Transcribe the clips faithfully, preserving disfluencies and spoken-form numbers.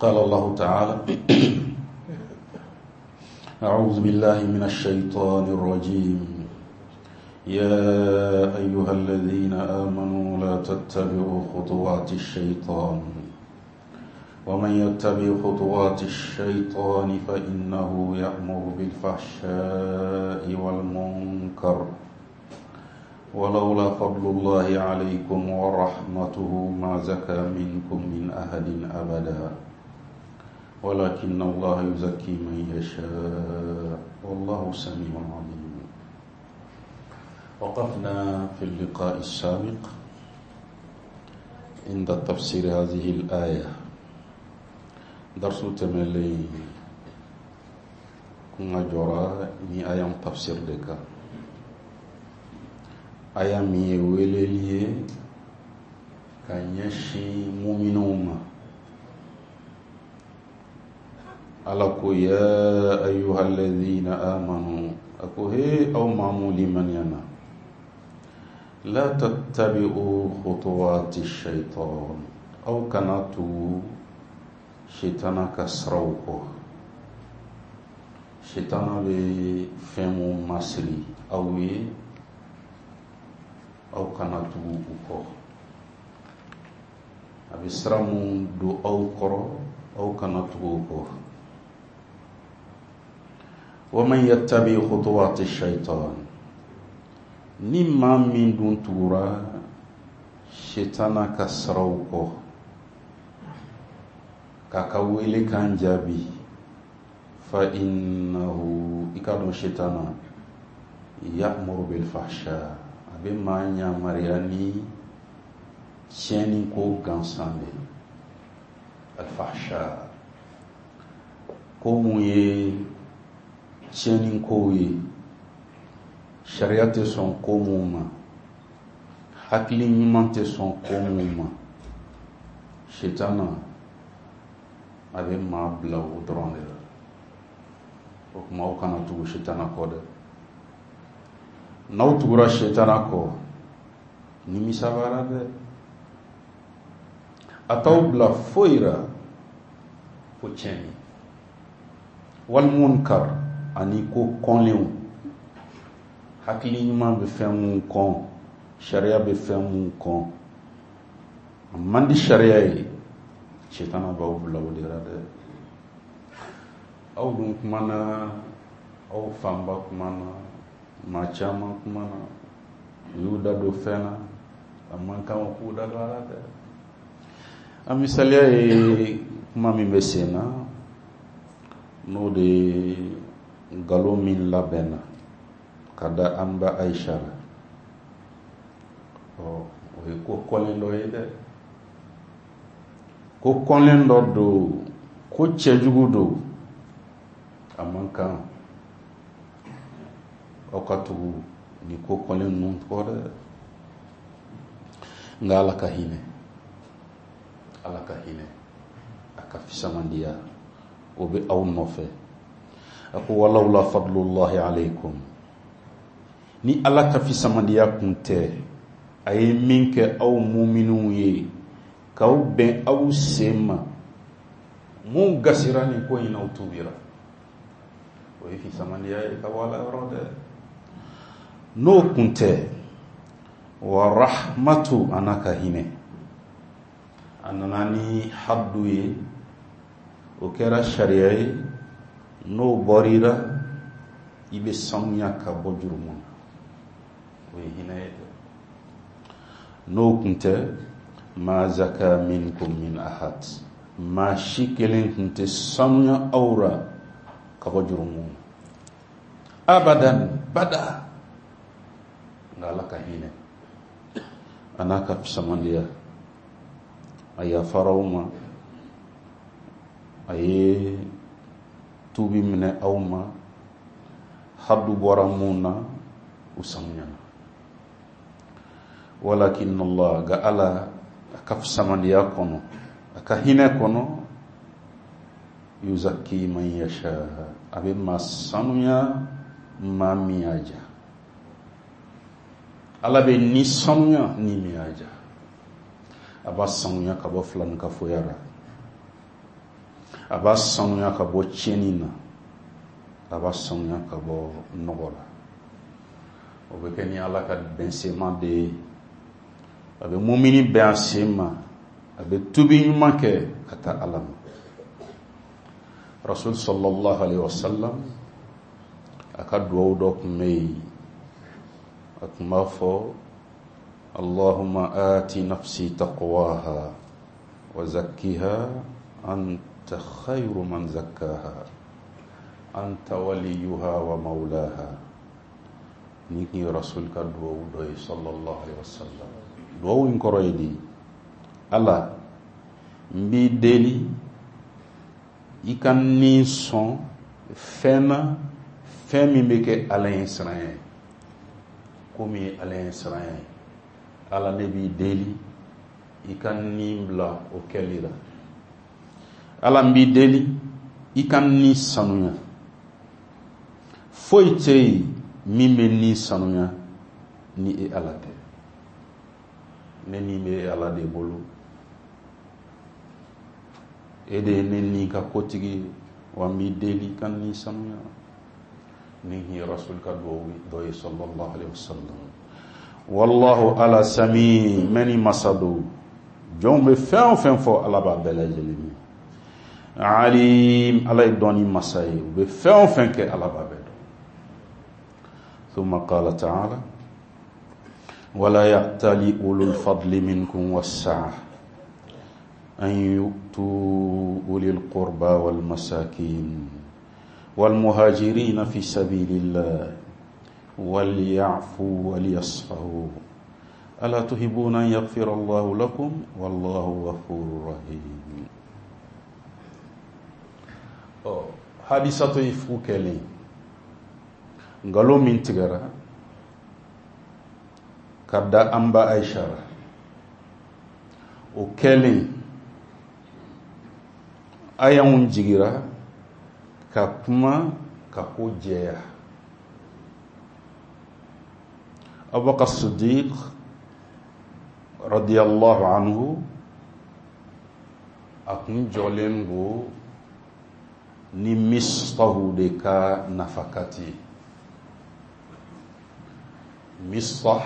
قال الله تعالى أعوذ بالله من الشيطان الرجيم يا أيها الذين آمنوا لا تتبعوا خطوات الشيطان ومن يتبع خطوات الشيطان فإنه يأمر بالفحشاء والمنكر ولولا فضل الله عليكم ورحمته ما زكى منكم من أحد أبدا ولكن الله يزكي من يشاء والله سميع عليم. وقفنا في اللقاء السابق عند تفسير هذه الآية درس تملي كنا جرا ني آية تفسير دكا آية مي وليلي كان يشي مؤمنون ألكو يا أيها الذين آمنوا أكو هي أو معمولي من ينا لا تتبعوا خطوات الشيطان أو كانتو شيطانا كسروكو شيطانا بفهمو مصري أو أو كانتو أكو أبي سرمو دو أو كرو أو كانتو أكو ومن يتبع خطوات الشيطان نما من دون تورا شيطانا كسروكو كاكاويلي كان جابي فإنه إكادو شيطانا يأمر بالفحشاء أبي مانيا مرياني تشيني كو غانساندي الفحشاء كوموي tiɲɛni kow ye sariya tɛ sɔn ko mun ma hakili ɲuman tɛ sɔn ko mun ma shetana a bɛ maa bila o dɔrɔn de la o kuma aw kana tugu shetana kɔ dɛ n'aw tugura shetana kɔ nimisa b'ala dɛ a t'aw bila foyi la fo tiɲɛni wal munkar ani ko kɔnlenw hakili ɲuman bɛ fɛn mun kɔn sariya bɛ fɛn mun kɔn a man di sariya ye shetana b'aw bila o de la dɛ aw dun kumana aw fanba kumana maa caman kumana u y'u da don fɛn na a man kan k'u da don a la dɛ a misaliya ye kuma min bɛ sen na n'o de galo min labɛnna ka da an ba Aisha la ɔ o ye ko kɔnlen dɔ ye dɛ ko kɔnlen dɔ don ko cɛjugu don a man kan aw ka tugu ni ko kɔnlen ninnu kɔ dɛ nka Ala ka hinɛ Ala ka hinɛ a ka fisamandiya o bɛ aw nɔfɛ ako walawla fadlullahi alaykum ni Ala ka fisamandiya kun tɛ a ye min kɛ aw muminunw ye k'aw bɛn aw sen ma mun gasira nin ko in aw tubira o ye fisamandiya ye ka wala yɔrɔ dɛ n'o kun tɛ wa rahmatu ana ka hinɛ a nana ni haddu ye o kɛra sariya ye n'o bɔrira i bɛ sanuya ka bɔ jurumu na o ye hinɛ ye dɛ n'o kun tɛ ma zaka minkum min ahad maa si kelen kun tɛ sanuya aw ra ka bɔ jurumu na abadan bada nka Ala ka hinɛ a n'a ka fisamandiya a yafara aw ma a ye tubi minɛ aw ma haddu bɔra mun na u sanuyana walakin Allah ga Ala a ka fisamandiya kɔnɔ a ka hinɛ kɔnɔ yuzakki man yasha a bɛ maa sanuya maa min y'a ja Ala bɛ ni sanuya ni min y'a ja a b'a sanuya ka bɔ filanikafoya la a b'a sanuya ka bɔ tiɲɛni na, a b'a sanuya ka bɔ nɔgɔ la. O bɛ kɛ ni Ala ka bɛnsema de ye. A bɛ mumini bɛn a sen ma, a bɛ tubi ɲuman kɛ ka taa Ala ma. Rasul sallallahu alaihi wasallam a ka duwawu dɔ tun bɛ yen, a tun b'a fɔ Allahumma ati nafsi taqwaha wa zakkiha anta khayru man zakkaha anta waliyuha wa maulaha. Ni ki Rasul ka duwawu dɔ ye sallallahu alaihi wasallam. Duwawu in kɔrɔ ye di? Ala, n b'i deli i ka ni sɔn fɛn na fɛn min bɛ kɛ Ala ye siranya ye, komi ye Ala ye siranya ye. Ala, ne b'i deli i ka ni bila o kɛli la. Ala, n b'i deli i ka ni sanuya. Foyi tɛ yen min bɛ ni sanuya ni e Ala tɛ. Ne ni bɛ Ala de bolo. E de ye ne ni ka kotigi, wa n b'i deli ka ni sanuya. Ni ye Rasul ka duwawu dɔ ye sallallahu alaihi wasallam. Wallahu ala sami, mani masado. Jɔn bɛ fɛn o fɛn fɔ Ala b'a bɛɛ lajɛlen ye. Alim, Ala ye dɔnni masa ye. U bɛ fɛn o fɛn kɛ Ala b'a bɛɛ dɔn. Thumma qala ta'ala wala ya'tali ulul fadli minkum was-sa'ah an yu'tu ulil qurba wal masakin wal muhajirin fi sabilillah wal ya'fu wal yasfahu ala tuhibuna an yaghfira Allahu lakum wallahu ghafurur rahim. Oh, hadisatu ifu kele ngalo min tigara kada amba Aisha o kele ayan jigira ka kuma ka ko jeya. Abubakar Siddiq radiyallahu anhu akun jolen go ni Mistahu de ka nafakati. Mistah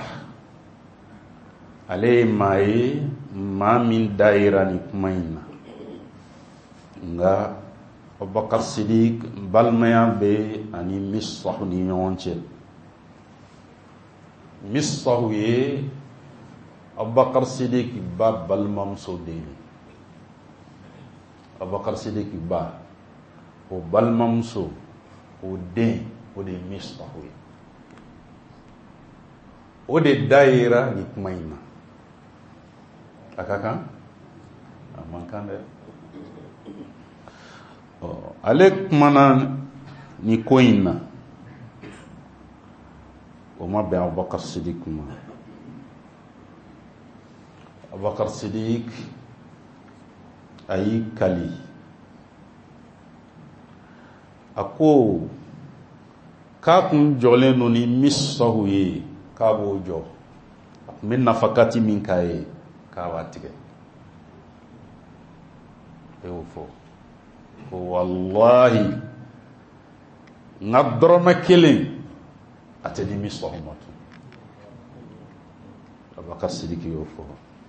ale mai ma min daira ni kumaina nga Abubakar Siddiq balmaya be ani Mistah ni ɲɔgɔn cɛ. Mistah ye Abubakar Siddiq ba balmamuso den. Abubakar Siddiq ba o balmamuso o den o de Mistah ye. O de daira ni kuma in na. A ka kan? A man kan dɛ. Ale kumana ni ko in na, o ma bɛn Abubakar Siddiq ma. Abubakar Siddiq a y'i kali. A ko k'a kun jɔlen don ni Mistahu ye k'a b'o jɔ. A kun bɛ nafakati min k'a ye k'a b'a tigɛ. E y'o fɔ. Ko wallahi n ka dɔrɔmɛ kelen a tɛ di Mistahu ma tun. Abubakar Siddiq y'o fɔ.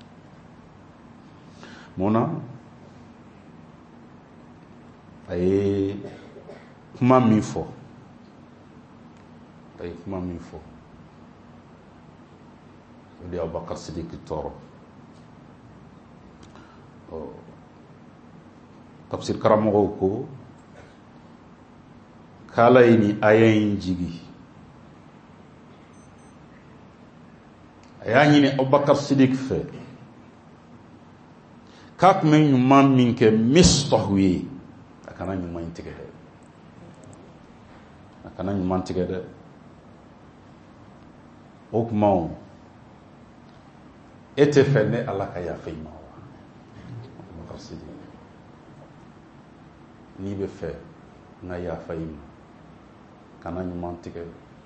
Mun na? A ye kuma min fɔ. A ye kuma min fɔ. O de Abubakar Siddiq tɔɔrɔ. Tafsir karamɔgɔw ko k'Ala ye ni aya in jigi. A y'a ɲini Abubakar Siddiq fɛ k'a tun bɛ ɲuman min kɛ Mistahu ye a kana ɲuman in tigɛ dɛ. A kana ɲuman tigɛ dɛ. O kumaw e tɛ fɛ ne Ala ka yafa i ma wa? Abubakar Siddiq, n'i bɛ fɛ n ka yafa i ma kana ɲuman tigɛ.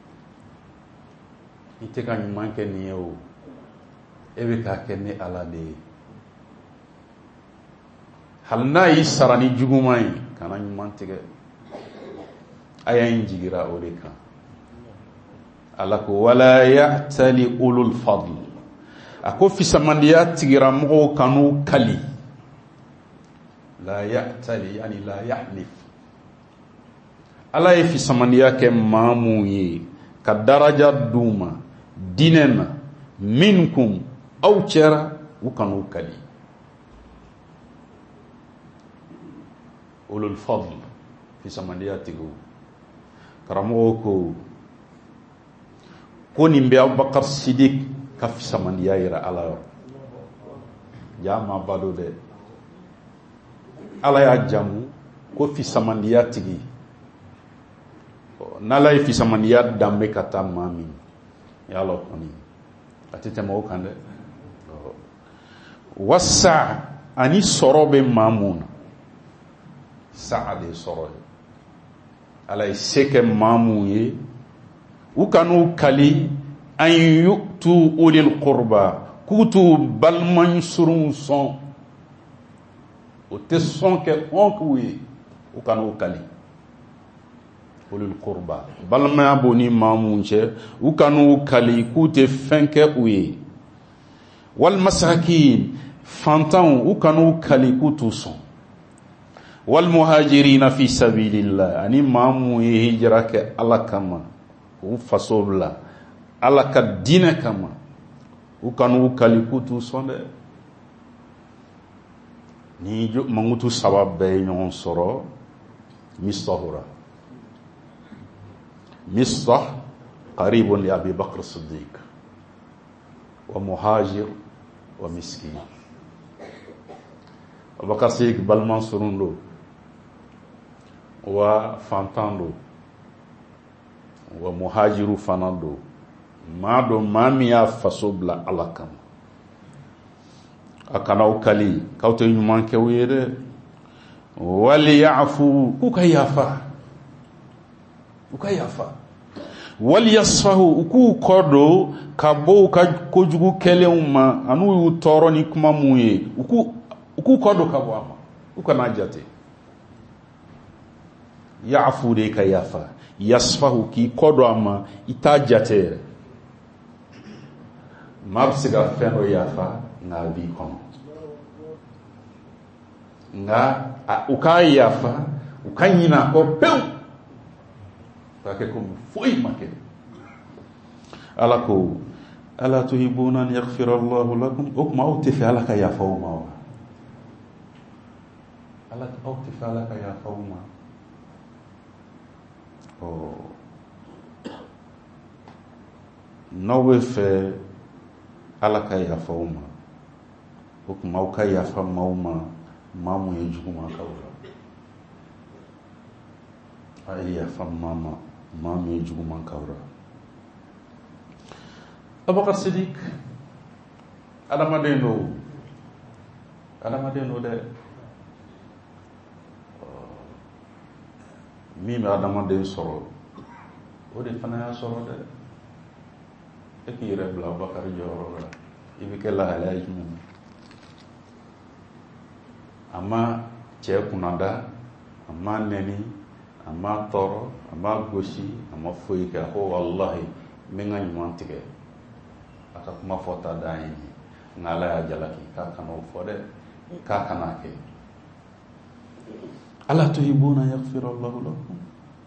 I tɛ ka ɲuman kɛ nin ye o, e bɛ k'a kɛ ne Ala de ye. hal n'a y'i sara ni juguman ye kana ɲuman tigɛ a y'a in jigira o de kan ala ko wala ya'tali ulul fadl a ko fisamandiya tigira mɔgɔw kanu kali la ya'tali yani la yahlif ala ye fisamandiya kɛ maa mun ye ka daraja d'u ma dinɛ na minkum aw cɛra u kanu kali ulul fadl fisamandiya tigiw karamɔgɔw ko ko nin bɛ Abubakar Sidik ka fisamandiya yira ala yɔrɔ jaa ma ba do dɛ ala y'a jamu ko fisamandiya tigi n'ala ye fisamandiya danbe ka taa maa min yala kɔni a tɛ tɛmɛ o kan dɛ wasa ani sɔrɔ bɛ maa mun na sa'a de sɔrɔ ye ala ye se kɛ maa mun ye u kan'u kali an yu'tu ulil qurba k'u t'u baliman surun sɔn o tɛ sɔn kɛ hɔn k'u ye u kan'u kali ulil qurba balimaya b'o ni maa mun cɛ u kan'u kali k'u tɛ fɛn kɛ u ye wal masakin fantanw u kan'u kali k'u t'u sɔn wal muhajirina fi sabilillah ani maa mun ye hijira kɛ ala kama u faso bila ala ka diinɛ kama u kan'u kali k'u t'u sɔn dɛ ni mangutu saba bɛɛ ye ɲɔgɔn sɔrɔ mistahura mistah qaribun li Abi Bakr Siddiq wa muhajir wa miskin Abubakar Siddiq baliman surun do wa fantan do wa muhajiru fana do maa do maa min y'a faso bila ala kama a kana'u kali k'aw tɛ ɲuman kɛ u ye dɛ wali ya'fu k'u ka yafa u ka yafa wali yasfahu u k'u kɔ don ka bɔ u ka kojugu kɛlenw ma an'u y'u tɔɔrɔ ni kuma mun ye u k'u u k'u kɔ don ka bɔ a ma u kana jate ya'fu de ka yafa yasfahu k'i kɔ don a ma i t'a jate yɛrɛ maa bɛ se ka fɛn dɔ yafa nka a b'i kɔnɔ nka u k'a yafa u ka ɲinɛ a kɔ pewu k'a kɛ komi foyi ma kɛ ala ko ala tuhibuna an yaghfira Allahu lakum o tuma aw tɛ fɛ ala ka yafa aw ma wa ala aw tɛ fɛ ala ka yafa aw ma n'aw bɛ fɛ ala ka yafa aw ma o tuma aw ka yafa maaw ma maa mun ye juguman k'aw la a ye yafa maa ma maa mun ye juguman k'aw la Abubakar Sidik adamaden do adamaden do dɛ min bɛ adamaden sɔrɔ o de fana y'a sɔrɔ dɛ e k'i yɛrɛ bila Abubakar jɔyɔrɔ la i bɛ kɛ lahalaya jumɛn a ma cɛ kunnada a ma nɛni a ma tɔɔrɔ a ma gosi a ma foyi kɛ a ko wallahi n bɛ n ka ɲuman tigɛ a ka kuma fɔta da ye nka ala y'a jalaki k'a kana o fɔ dɛ k'a kana kɛ ala tuhibuna an yaghfira Allahu lakum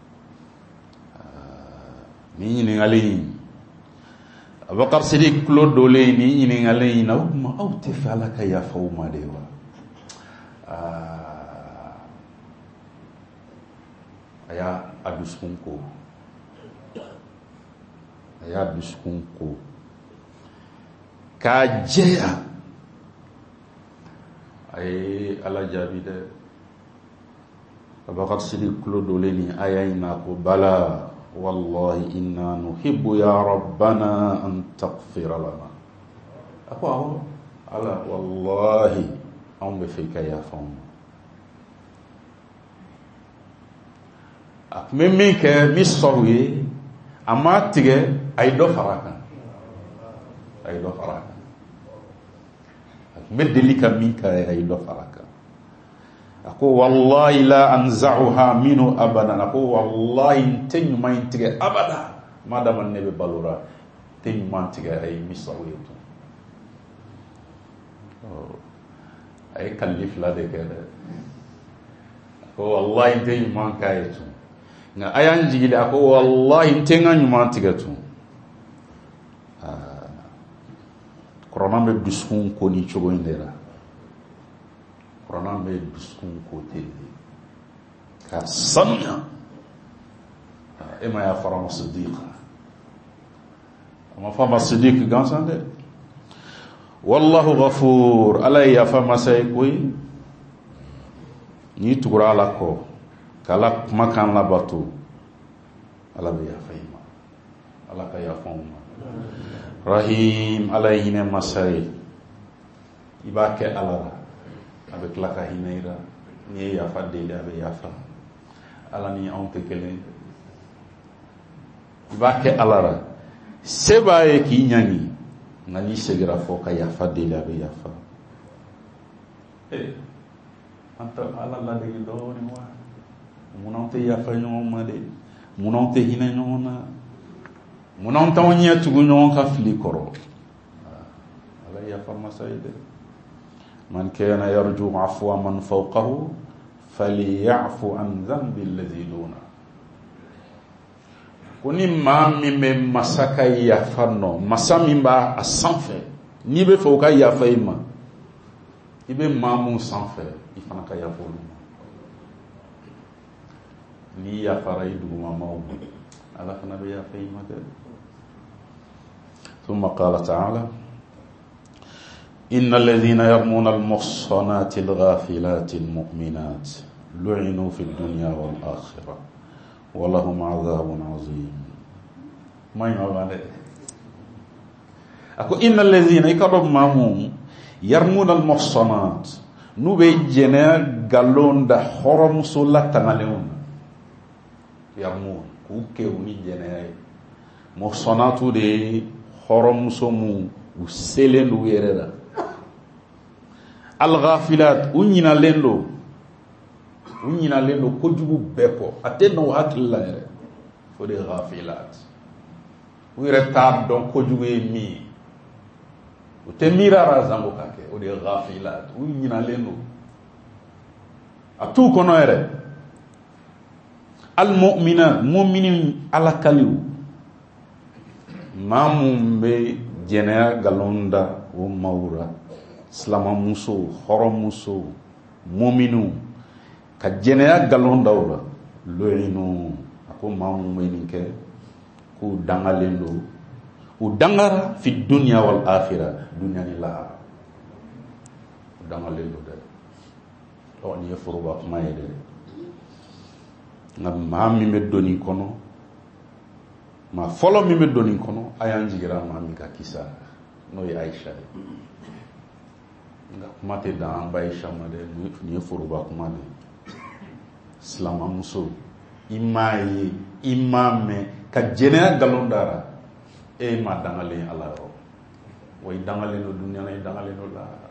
ni ɲininkali in Abubakar Sidik tulo dolen ni ɲininkali in na o tuma aw tɛ fɛ ala ka yafa aw ma de wa a y'a a dusukun ko a y'a dusukun ko k'a jɛya a ye ala jaabi dɛ Abubakar Sidik tulo dolen ni aya in na ko bala wallahi inna nuhibbu ya rabbana an taghfira lana a ko awɔ ala wallahi anw bɛ fɛ i ka yafa anw ma a tun bɛ min kɛ min sɔrɔ ye a ma tigɛ a ye dɔ fara a kan a ye dɔ fara a kan a tun bɛ deli ka min kɛ a ye dɔ fara a kan ako wallahi la anza'uha minhu abadan, ako wallahi te ɲuman in tigɛ abada madama ne bɛ balora te ɲuman tigɛ a ye misaw ye tun. A ye kalili fila de kɛ dɛ, ko wallahi te ɲuman k'a ye tun, nka a y'an jigi de, a ko wallahi te n ka ɲuman tigɛ tun. Kuranɛ bɛ dusukun ko ni cogo in de la, kuranɛ bɛ dusukun ko ten de ka sanuya. E ma y'a fara ma Sidiq, a ma fɔ ma Sidiq gansan dɛ. Wallahu ghafur, ala ye yafa masa ye koyi. N'i tugura ala kɔ k'ala kumakan labato, ala bɛ yafa i ma, ala ka yafa u ma. Rahim, ala ye hinɛ masa ye, i b'a kɛ ala la a bɛ tila ka hinɛ i la, n'i ye yafa deli a bɛ yafa. Ala ni anw tɛ kelen, i b'a kɛ ala la, se b'a ye k'i ɲangi, nka n'i segira fɔ ka yafa deli a bɛ yafa. Eh, an tɛ ala ladege dɔɔnin wa? Munna anw tɛ yafa ɲɔgɔn ma de? Munna anw tɛ hinɛ ɲɔgɔn na? Munna anw t'anw ɲɛ tugu ɲɔgɔn ka fili kɔrɔ? Ala yafa masa ye dɛ. Man kana yarju afwa man fawqahu falyafu an dhanbi alladhi duna. Ko ni maa min bɛ masa ka yafa nɔ, masa min b'a a sanfɛ, n'i bɛ fɛ o ka yafa i ma, i bɛ maa mun sanfɛ i fana ka yafa olu ma. N'i yafara i dugumamaw ma, ala fana bɛ yafa i ma dɛ. ثم قال تعالى إن الذين يرمون المحصنات الغافلات المؤمنات لعنوا في الدنيا والآخرة ولهم عذاب عظيم. ما يمعنى أكو إن الذين يكرم مامون يرمون المحصنات نوبي جنا قالون ده حرم صلاة تنالون يرمون كوكيوني جنا محصنات دي hɔrɔnmuso mu u selen do u yɛrɛ la. Al-ghafilat, u ɲinalen do, u ɲinalen do kojugu bɛɛ kɔ, a tɛ na u hakili la yɛrɛ, o de ye ghafilat. U yɛrɛ t'a dɔn kojugu ye min ye, u tɛ miirara zango ka kɛ, o de ye ghafilat. U ɲinalen do, a t'u kɔnɔ yɛrɛ. Al-mu'minat, mu'minin alakaliw, maa mun bɛ jɛnɛya nkalon da o maaw la, silamamusow, hɔrɔnmusow, muminiw, ka jɛnɛya nkalon da o la, lu'inu, a ko maa mun bɛ nin kɛ k'u dangalen do, u dangara fi dunya wal akhira, dunya ni lahara, u dangalen do dɛ. Ɔ nin ye foroba kuma ye dɛ, nka maa min bɛ don nin kɔnɔ, maa fɔlɔ min bɛ don nin kɔnɔ, a y'an jigira maa min ka kisa n'o ye Aisha ye. Nka kuma tɛ dan an ba Aisha ma dɛ, nin ye foroba kuma de. Silamamuso, i m'a ye, i m'a mɛn ka jɛnɛya nkalon dara, e ma dangalen ala yɔrɔ, wa i dangalen do dunya la, i dangalen do lahara.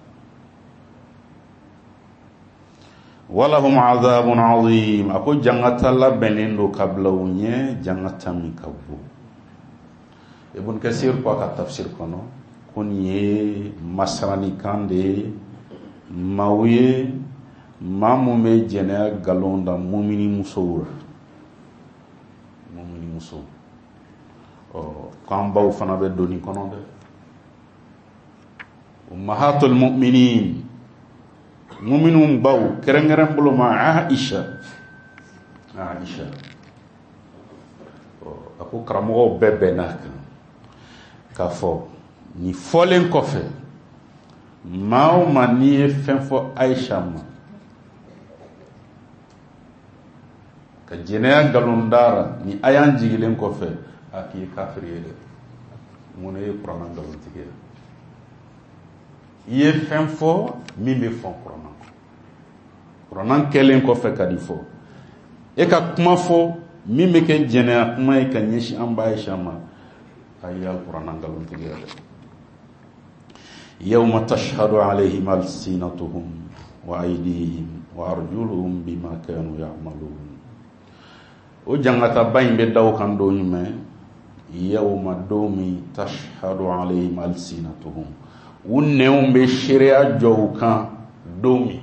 Walahum azabun azim, ako jangata labɛnnen do ka bila u ɲɛ, jangata min ka bon. Ibn Kasir ko a ka tafsir kɔnɔ ko nin ye masaranikan de ye maaw ye maa mun bɛ jɛnɛya nkalon da mumini musow la, mumini musow. Ɔ k'an baw fana bɛ don nin kɔnɔ dɛ. Ummahatul mu'minin, muminun baw, kɛrɛnkɛrɛn bolo ma Aisha, Aisha. A ko karamɔgɔw bɛɛ bɛnna kan k'a fɔ nin fɔlen kɔfɛ, maa o maa n'i ye fɛn fɔ Aisha ma, ka jɛnɛya nkalon dara ni a y'an jigilen kɔfɛ, a k'i ye kafiri ye dɛ. Mun ye kuranɛ nkalontigɛ ye? I ye fɛn fɔ min bɛ fɔ kuranɛ kɔ, kuranɛ kɛlen kɔfɛ ka di fɔ, e ka kuma fɔ min bɛ kɛ jɛnɛya kuma ye ka ɲɛsin an ba Aisha ma, a ye kuranɛ nkalontigɛ ye dɛ. Yawma tashhadu alayhim alsinatuhum wa aydihim wa arjuluhum bima kanu ya'malun. O jangata bayin be daw kan do nyume yawma domi tashhadu alayhim alsinatuhum. Unneum be sharia jow kan domi.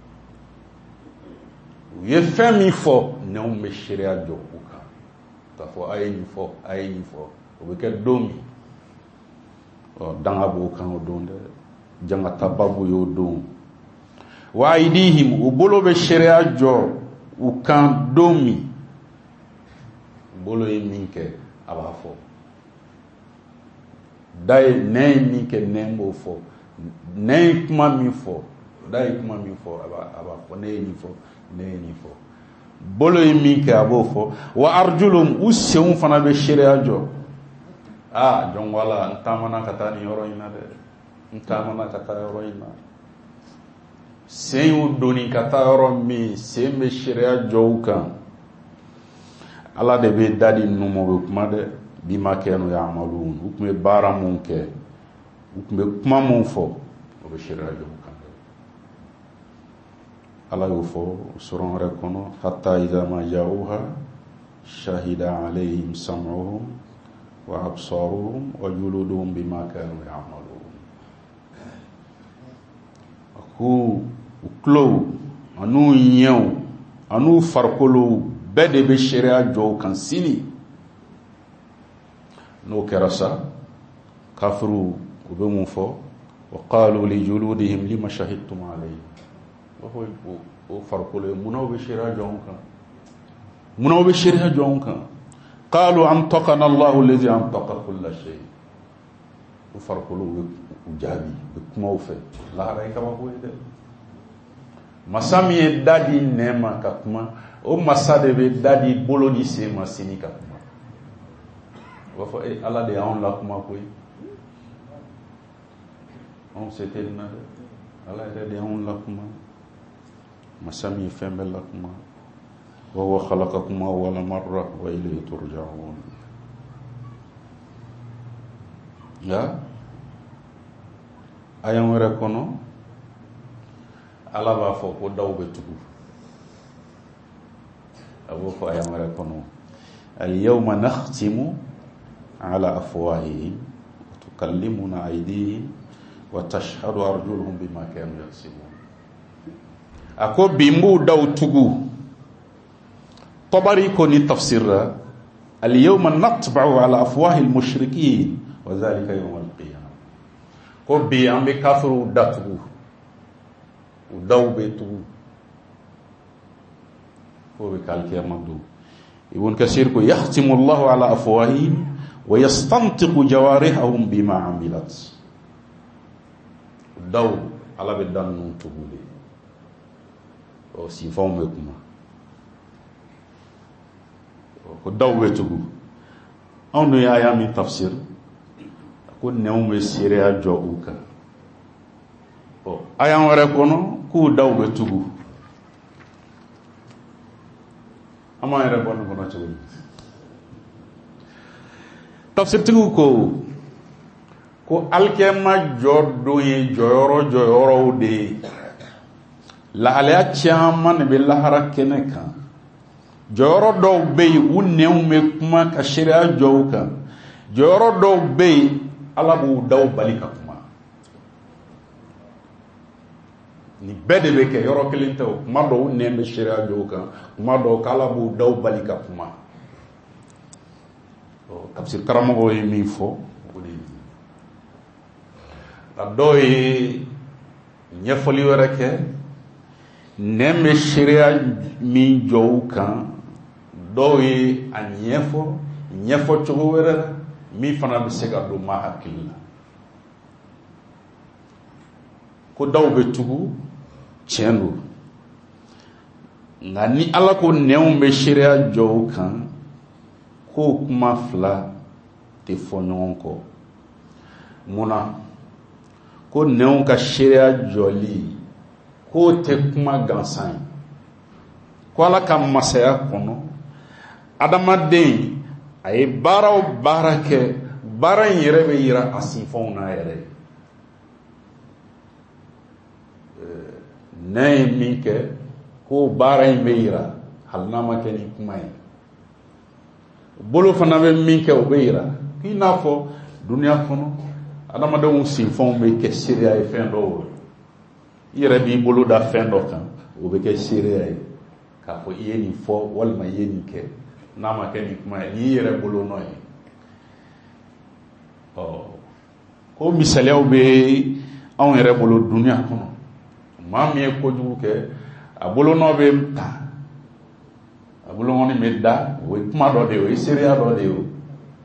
Ye femi fo neum be sharia jow kan. Ta fo ayni fo ayni fo o be ke domi. O danga bo kan o donde jangata babu yo dom. Wa aidihim ubolo be sharia jow u kan domi. Bolo yi minke aba fo dai ne minke nembo fo ne kuma mi fo dai kuma mi fo aba aba fo ne ni fo ne ni fo bolo yi minke abo fo wa arjulum usum fana be sharia jo ah jon wala ntamana kata ni yoro ina de ntamana kata yoro ina seyu doni kata yoro mi sembe sharia jo kan Allah de be dadi numo kuma de bima kanu ya'malun ukme bara mun ke ukme kuma mun fo o be shira jo kan Allah yo fo suron rekono hatta idha ma ja'uha shahida alayhim sam'uhum wa absaruhum wa juluduhum bima kanu ya'malun. Aku uklo anu nyew anu farkolo bede be sharia jow kan sini no kerasa kafiru ko be mun fo wa qalu li juludihim lima shahidtum alayhi wa huwa o farqulu munaw be sharia jow kan munaw be sharia jow kan qalu antaqana Allah alladhi antaqa kull shay o farqulu jabi be kuma fe la ray kama ko de masami dadi nema ka kuma o masade be dadi bolo ni se masini ka kuma wa fa e ala de on la kuma koy on c'était na ala de on la kuma masami fembe la kuma wa huwa khalaqakum awwala marra wa ilayhi turja'un. Ya ayam rekono ala ba fo ko dawbe tugu أبو فايا مركونو اليوم نختم على أفواههم وتكلمنا أيديهم وتشهد أرجلهم بما كانوا يكسبون. أكو بيمو داو تغو طبري كوني تفسير اليوم نطبع على أفواه المشركين وذلك يوم القيامة. كو بيام بكافرو داتغو وداو بيتغو وبكالكيامدو ابن كثير كو يختم الله على أفواههم ويستنطق جوارحهم بما عملت داو على بدان نتوبي او سيفون مكما كو داو بتوغو اونو يا يا من تفسير كو نيوم سيريا جووكا او ايان وركونو كو داو بتوغو ama ere bon ko na ci tafsir tigu ko ko alkema joddo ye joyoro joyoro de la ala chaman be la harakene kan joyoro do be wonnew me kuma ka sharia jowka joyoro do be ala bu daw balika kuma ni bede be ke yoro kelinte o kuma do wonne be sharia jowka kuma do kala bu daw balika kuma o tafsir karamo yi mi fo woni la doy ñefoli wereke neme sharia mi jowka doy a ñefo ñefo chogo werere mi fana be sega do ma hakilla ko daw be tugu chendu ngani ala ko neum be sharia jow kan ko kuma fla te fonyon ko muna ko neum ka sharia joli ko te kuma gansan ko ala kam masaya kono adama den ay baraw barake baran yere be yira asifon na yere nay minke ko baara in bɛ yira hali n'a ma kɛ ni kuma ye. Bolo fana bɛ min kɛ o bɛ yira k'i n'a fɔ duniya kɔnɔ adamadenw sinfɛnw bɛ kɛ seereya ye fɛn dɔw. I yɛrɛ b'i bolo da fɛn dɔ kan o bɛ kɛ seereya ye k'a fɔ i ye nin fɔ walima i ye nin kɛ n'a ma kɛ nin kuma ye n'i yɛrɛ bolo nɔ ye. Ɔ ko misaliyaw bɛ anw yɛrɛ bolo duniya kɔnɔ. Maa min ye kojugu kɛ a bolo nɔ bɛ ta a bolo nɔni bɛ da o ye kuma dɔ de ye o ye seereya dɔ de ye o.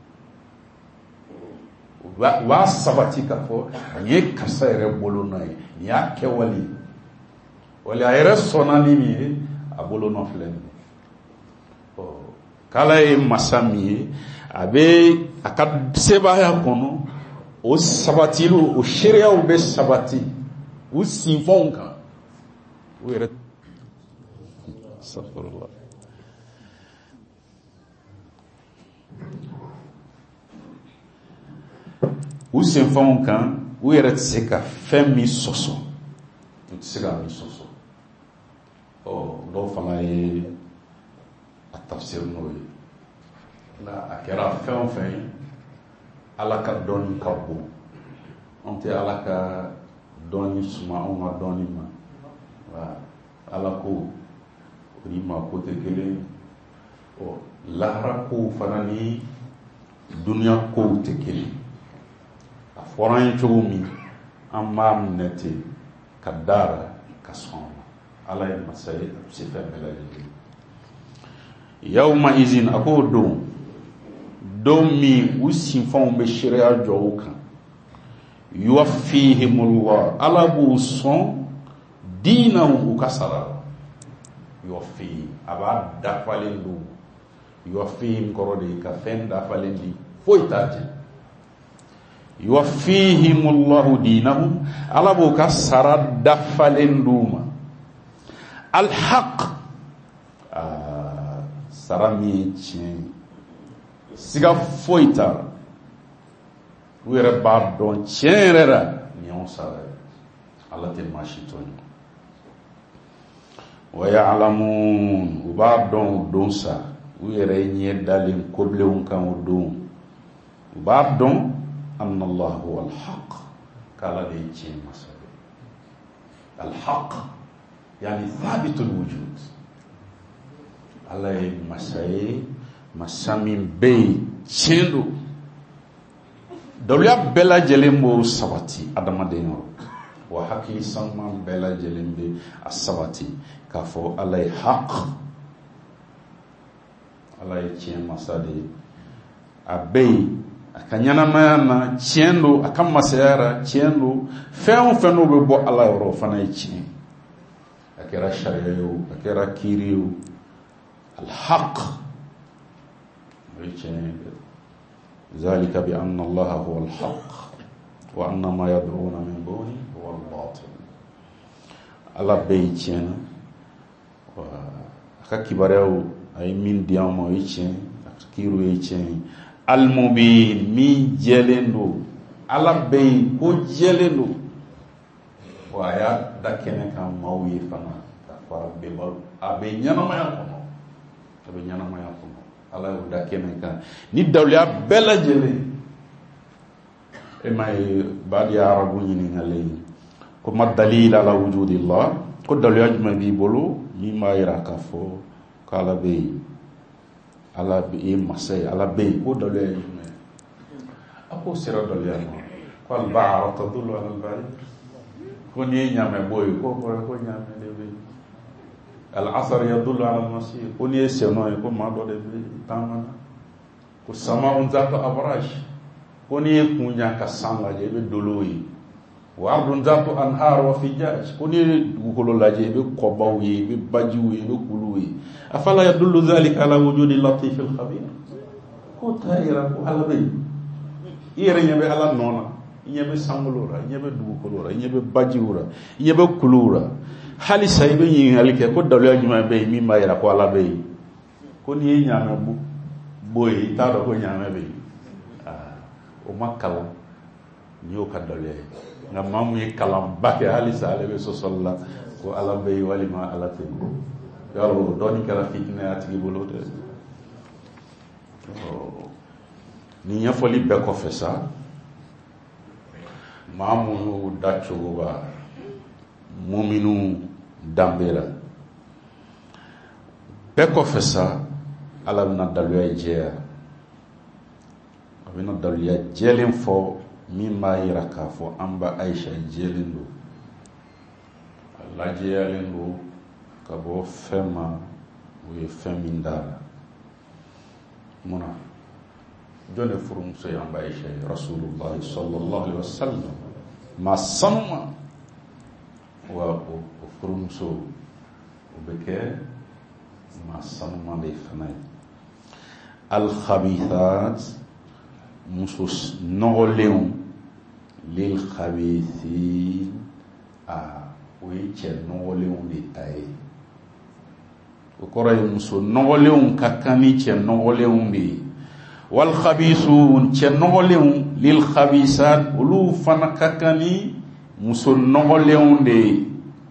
U b'a sabati k'a fɔ nin ye karisa yɛrɛ bolo nɔ ye nin y'a kɛ wali wali a yɛrɛ sɔnna ni min ye a bolo nɔ filɛ nin ye. K'Ala ye masa min ye a bɛ a ka sebaaya kɔnɔ o sabatilu o seereyaw bɛ sabati u sinfɛnw kan u yɛrɛ safurula u sinfɛnw kan u yɛrɛ tɛ se ka fɛn min sɔsɔ u tɛ se ka min sɔsɔ. Ɔ dɔw fana ye a tafsir n'o ye nka a kɛra fɛn o fɛn ye Ala ka dɔnni ka bon an tɛ Ala ka dɔnni suma anw ka dɔnni ma. Ala ko o ni maa ko tɛ kelen ye. Ɔ lahara kow fana ni duniya kow tɛ kelen. A fɔra an ye cogo min an b'a minɛ ten ka dara ka sɔn Ala ye masa ye a bɛ se fɛn bɛɛ lajɛlen. Yawma izin a k'o don don min u sinfɛnw bɛ seereya jɔ u kan yuwaffihimullah Ala b'u sɔn diinahum u ka sara la. Yuwaffihim a b'a dafalen don yuwaffihim kɔrɔ de ye ka fɛn dafalen di foyi t'a jɛ. Yuwaffihimullahu diinahum Ala b'u ka sara dafalen d'u ma. Al-haq sara min ye tiɲɛ siga foyi t'a la u yɛrɛ b'a dɔn tiɲɛ yɛrɛ la nin y'anw sara ye Ala tɛ maa si tɔɲɔ. Wa ya'lamun u b'a dɔn o don sa u yɛrɛ ɲɛ dalen kobilenw kan o don u b'a dɔn anna Allah huwa al-haq k'Ala de ye tiɲɛ masa ye. Al-haq yani thabitul wujud. Ala ye masa ye masa min bɛ yen tiɲɛ don. Dawuya bɛɛ lajɛlen b'o sabati adamaden yɔrɔ wa hakili sanuman bɛɛ lajɛlen bɛ a sabati k'a fɔ Ala ye haq. Ala ye tiɲɛ masa de ye a bɛ yen a ka ɲɛnamaya na tiɲɛ don a ka masaya la tiɲɛ don fɛn o fɛn n'o bɛ bɔ Ala yɔrɔ o fana ye tiɲɛ. A kɛra sariya ye o a kɛra kiiri ye o al-haq o ye tiɲɛ ye. ذلك بأن الله هو الحق وأن ما يدعون من دونه هو الباطل. Ala bɛ ye tiɲɛ na a ka kibaruyaw a ye min di an ma o ye tiɲɛ a ka kiiriw ye tiɲɛ ye. Al-mubin min jɛlen don Ala bɛ ye ko jɛlen don wa a y'a da kɛnɛ kan maaw ye fana k'a fɔ a bɛ ɲɛnamaya kɔnɔ a bɛ ɲɛnamaya kɔnɔ. Ala y'o da kɛnɛ kan ni dawuya bɛɛ lajɛlen e ma ye baadi arabu ɲininkalen ko ma dalil ala wujudillah ko dawuya jumɛn b'i bolo min b'a yira k'a fɔ ko Ala bɛ yen Ala ye masa ye Ala bɛ yen ko dawuya ye jumɛn a ko sera dawuya ma ko al-ba'ara tadullu ala al-ba'ir ko n'i ye ɲamɛ bɔ ye ko ko ɲamɛ de bɛ yen. Al-asar yadullu ala al-masir ko n'i ye senɔ ye ko maa dɔ de bɛ taama na ko sama'un zatu abraj ko n'i ye kun ɲa ka san lajɛ i bɛ dolo ye wa ardun zatu anhar wa fijaj ko n'i ye dugukolo lajɛ i bɛ kɔbaw ye i bɛ bajiw ye i bɛ kuluw ye afala yadullu dhalika ala wujudi latifil khabir ko t'a yira ko Ala bɛ yen i yɛrɛ ɲɛ bɛ Ala nɔ na i ɲɛ bɛ sankolo la i ɲɛ bɛ dugukolo la i ɲɛ bɛ bajiw la i ɲɛ bɛ kuluw la hali sa i bɛ ɲininkali kɛ ko dawuya jumɛn bɛ yen min b'a yira ko Ala bɛ yen ko n'i ye ɲaamɛ bɔ ye i t'a dɔn ko ɲaamɛ bɛ yen o ma kalan ni y'o ka dawuya ye nka maa min ye kalanba kɛ hali sa ale bɛ sɔsɔli la ko ala be walima ala te yaro doni kala fitna atigi bolo de ni ñafoli be ko fe sa mamu dacho ba muminu dambera be ko fe sa ala na daluya jeya abina daluya jelen fo mimma yira ka fo amba Aisha jelen do la jelen do ka bo fema we femindala muna jone furum so yamba Aisha Rasulullah sallallahu alaihi wasallam ma samma wa furum so ubeke ma samma le fenay al khabithat musus nogoleun lil khabithin a we che nogoleun de tay o koray muso nogoleun kakani che nogoleun de wal khabithun che nogoleun lil khabisat ulu fana kakani muso nogoleun de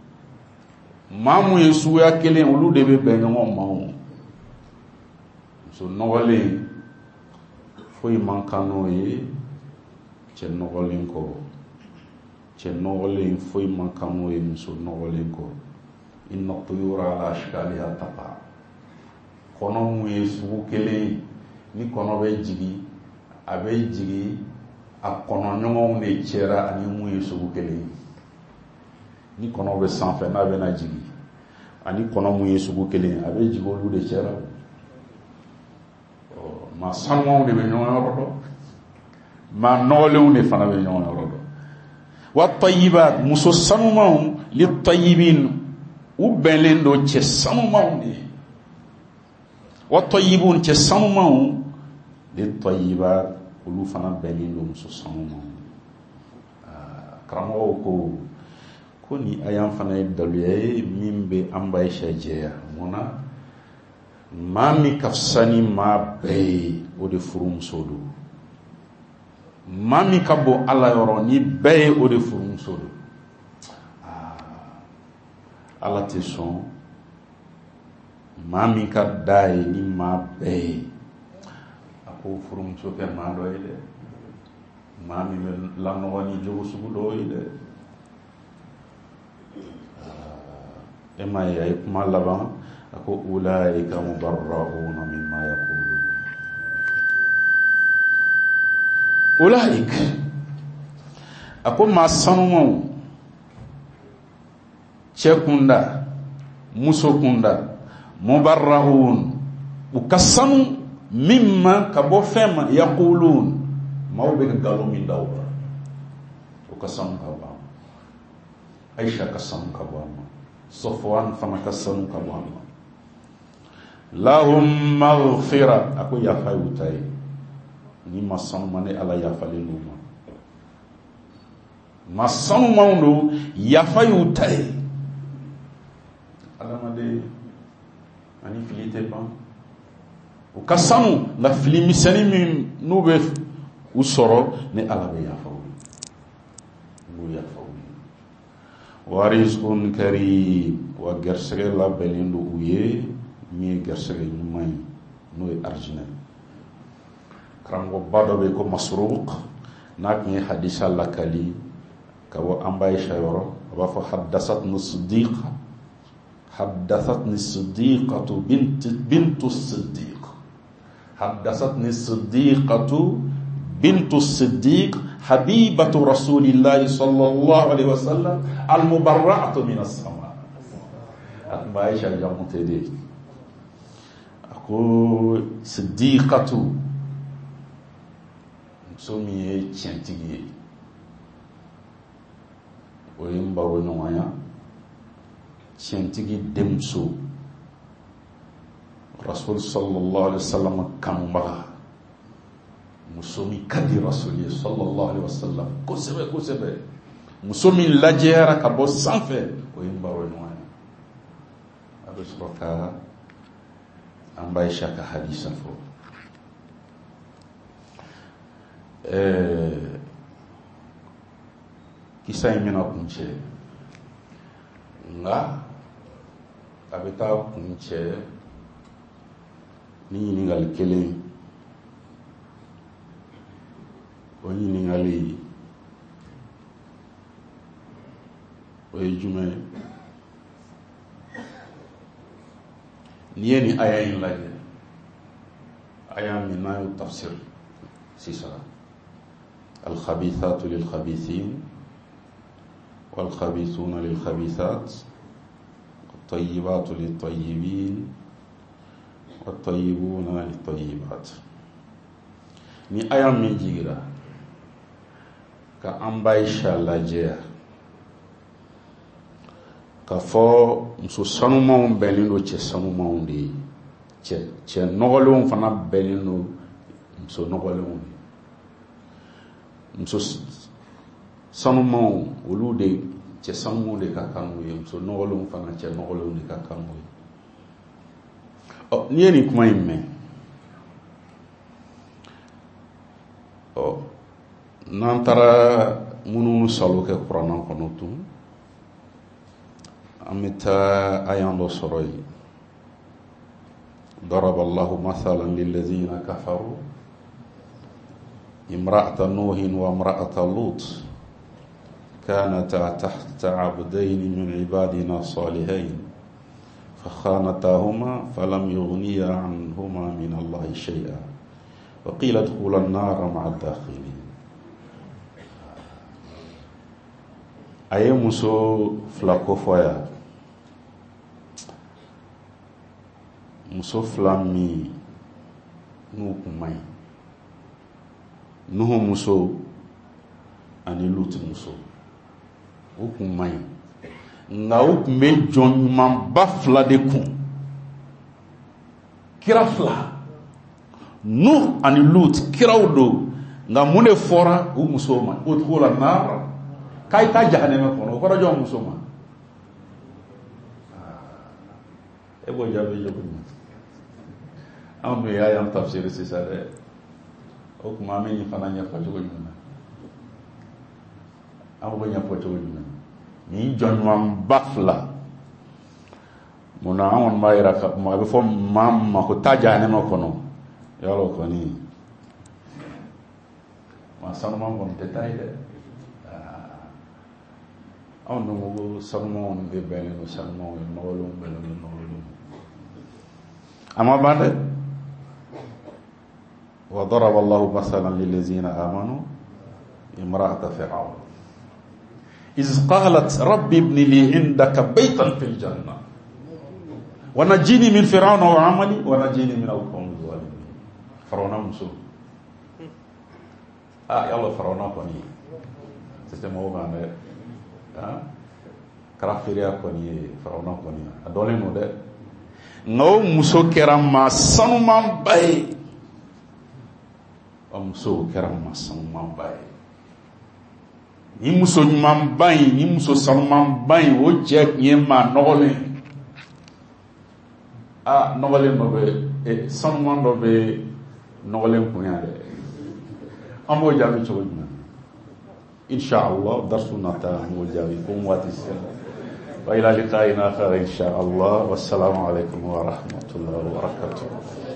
mamu yesu ya kele ulu de be benyo mamu muso nogoleun foi mankano ye che nogolen ko che nogolen foi mankano ye muso nogolen ko inna tuyura ala ashkaliha taqa kono mu yesu kele ni kono be jigi abe jigi a kono nyongo ne chera ani mu yesu kele ni kono be sanfɛ na be na jigi ani kono mu yesu kele abe jigo lu de chera ma sanmo de be ñoo rodo ma nolew ne fana be ñoo rodo wa tayyibat muso sanmo li tayyibin ubelen do che sanmo ne wa tayyibun che sanmo li tayyibat ulu fana belin do muso sanmo ah kramo ko koni ayam fana daluye mimbe ambay shajeya mona mami kafsani ma bay o de furum sodo mami kabo ala yoro ni bay o de furum sodo ah ala te son mami ka dai ni ma bay ako furum so ke ma do ile mami la no ni jogo sugu do ile ah e mai ay kuma laban ako ulaika mubarrauna mimma yaqulun ulaik ako masanumu chekunda musokunda mubarraun ukasanu mimma kabo fema yaqulun mawbe galo min dawba ukasanu kaba Aisha kasanu kaba Sofwan fama kasanu kaba lahum maghfira ako yafa utai ni masanu mane ala yafa leluma masanu maundo yafa utai ala made ani filite pan o kasanu la filimi sani min nube usoro ne ala be yafa u yafa u warizqun karim wa gersege la belindo uye mi gersege nyumay no arjina krango bado be ko masruq nak ni hadith al-lakali kawo ambay shayoro wa fa haddathatni siddiq haddathatni siddiqatu bint bint as-siddiq haddathatni siddiqatu bint as-siddiq habibatu rasulillah sallallahu alaihi wasallam al-mubarra'atu min as-sama atba aisha jamutede ko siddiqatu somi e tientigi o yimbaro nyawaya tientigi demso rasul sallallahu alaihi wasallam kamba musomi kadi rasul sallallahu alaihi wasallam ko sebe ko sebe musomi lajera ka bo sanfe o yimbaro nyawaya abe soroka ambaye shaka hadisa fo eh kisa imena kunche nga abita kunche ni ɲiniŋali kelen o ɲiniŋali o ye jumɛn ni ye ni aya in lajɛ aya min n'a y'o tafsir sisan alkhabithatu lilkhabithin walkhabithuna lilkhabithat wattayyibatu littayyibin wattayyibuna littayyibat. Ni aya min jigira ka an Aisha lajɛ ka fɔ muso sanumanw bɛnnen don cɛ sanumanw de ye, cɛ cɛ nɔgɔlenw fana bɛnnen don muso nɔgɔlenw de. Muso sanumanw olu de cɛ sanumanw de ka kan n'u ye, muso nɔgɔlenw fana cɛ nɔgɔlenw de ka kan n'u ye. Ɔ n'i ye nin kuma in mɛn, ɔ n'an taara munumunu salo kɛ kuranna kɔnɔ tun, an bɛ taa aya dɔ sɔrɔ yen. ضرب الله مثلا للذين كفروا امرأة نوح وامرأة لوط كانتا تحت عبدين من عبادنا صالحين فخانتاهما فلم يغنيا عنهما من الله شيئا وقيل ادخلا النار مع الداخلين. أي مسو فلاكو فويا muso fila min n'u kun man ɲi, Nuhu muso ani Lutu muso, u kun man ɲi, nka u kun bɛ jɔn ɲumanba fila de kun, kira fila, Nuhu ani Lutu kiraw don, nka mun de fɔra u muso ma o cogo la naara k'a ye taa jahanɛmɛ kɔnɔ, o kɔrɔ jɔn muso ma? E b'o jaabi cogo di? An bɛ aya tafsir sisan dɛ, o kuma an bɛ nin fana ɲɛfɔ cogo jumɛn na? An b'o ɲɛfɔ cogo jumɛn? Nin jɔnɲumanba fila, munna an kɔni b'a yira ka kuma a bɛ fɔ maa ma ko taa jahanɛmɛ kɔnɔ, yɔrɔ kɔni maa sanuman kɔni tɛ taa ye dɛ. Anw dun ko sanumanw de bɛnnen don sanumanw ye, nɔgɔlenw bɛnnen don nɔgɔlenw. A ma ban dɛ. وضرب الله مثلا للذين آمنوا امرأة فرعون إذ قالت رب ابن لي عندك بيتا في الجنة ونجيني من فرعون وعملي ونجيني من القوم الظالمين. فرعون مسو آه يلا فرعون كوني سيستمو غاندé ah karafiria koni فرعون كوني adole no de no muso kera ma sanuman bay o muso kera ma sanuman bay ni muso ɲuman bay ni muso sanuman bay o je nyema nɔgɔlen ah nɔgɔlen no be e sanuman do be nɔgɔlen kunya de an b'o jaabi cogo jumɛn? Inshallah darsu nata an b'o jaabi ko waati sera. وإلى لقائنا آخر إن شاء الله والسلام عليكم ورحمة الله وبركاته.